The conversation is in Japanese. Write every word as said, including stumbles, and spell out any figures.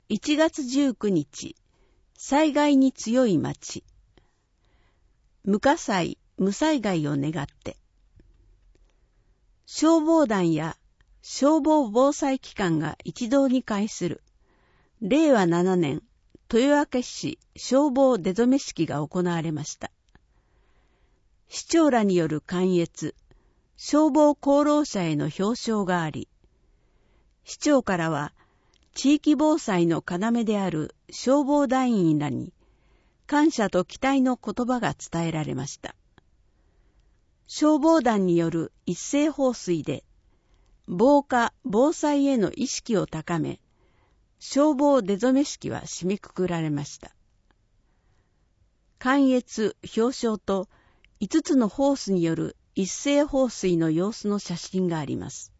いちがつじゅうくにち、災害に強い町。無火災、無災害を願って。消防団や消防防災機関が一堂に会する、れいわななねん、豊明市消防出初め式が行われました。市長らによる観閲、消防功労者への表彰があり、市長からは地域防災の要である消防団員らに感謝と期待の言葉が伝えられました。消防団による一斉放水で防火・防災への意識を高め、消防出初め式は締めくくられました。観閲・表彰といつつのホースによる一斉放水の様子の写真があります。